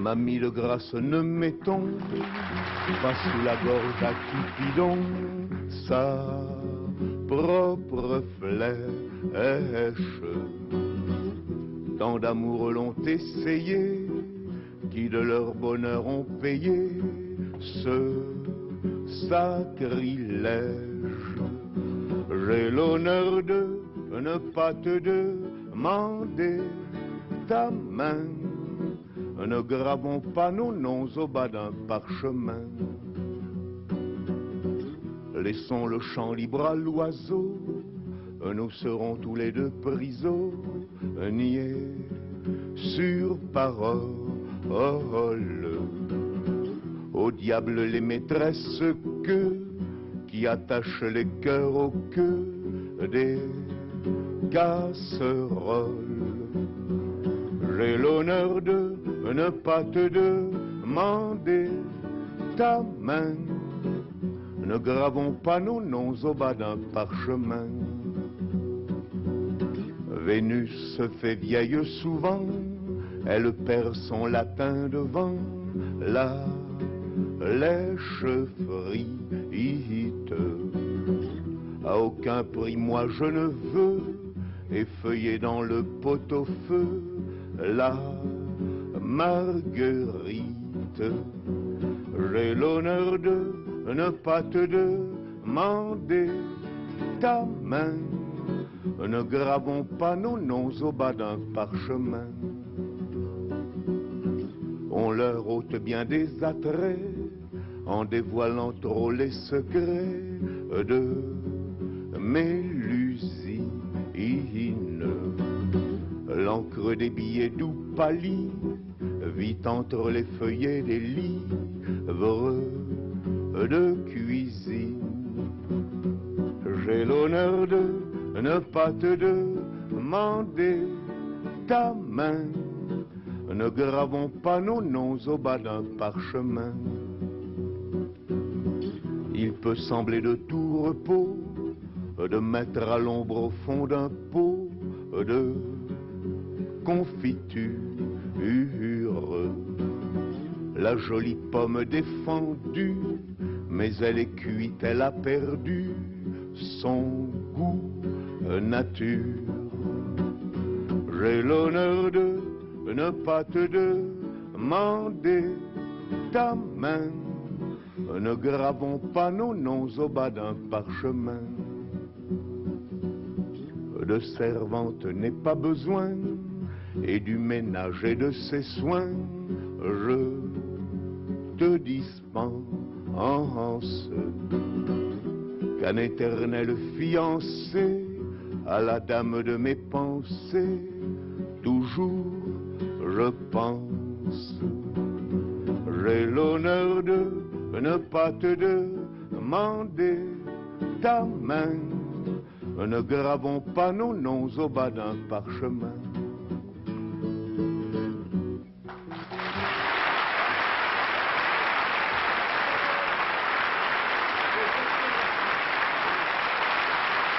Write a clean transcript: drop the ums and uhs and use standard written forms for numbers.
Mamie de grâce, ne mettons pas sous la gorge à Cupidon sa propre flèche. Tant d'amour l'ont essayé, qui de leur bonheur ont payé ce sacrilège. J'ai l'honneur de ne pas te demander ta main. Ne gravons pas nos noms au bas d'un parchemin. Laissons le champ libre à l'oiseau, nous serons tous les deux prisonniers sur parole. Au diable les maîtresses qui attachent les cœurs aux queues des casseroles. J'ai l'honneur de ne pas te demander ta main. Ne gravons pas nos noms au bas d'un parchemin. Vénus se fait vieille souvent, elle perd son latin devant la lèche frite. À aucun prix moi je ne veux effeuiller dans le pot-au-feu la marguerite. J'ai l'honneur de ne pas te demander ta main. Ne gravons pas nos noms au bas d'un parchemin. On leur ôte bien des attraits en dévoilant trop les secrets de Mélusine. L'encre des billets doux pâlit vit entre les feuillets des livres de cuisine. J'ai l'honneur de ne pas te demander ta main. Ne gravons pas nos noms au bas d'un parchemin. Il peut sembler de tout repos de mettre à l'ombre au fond d'un pot de confiture la jolie pomme défendue, mais elle est cuite, elle a perdu son goût nature. J'ai l'honneur de ne pas te demander ta main. Ne gravons pas nos noms au bas d'un parchemin. De servante n'est pas besoin, et du ménage et de ses soins, je te dispense. Qu'un éternel fiancé à la dame de mes pensées, toujours je pense. J'ai l'honneur de ne pas te demander ta main. Ne gravons pas nos noms au bas d'un parchemin.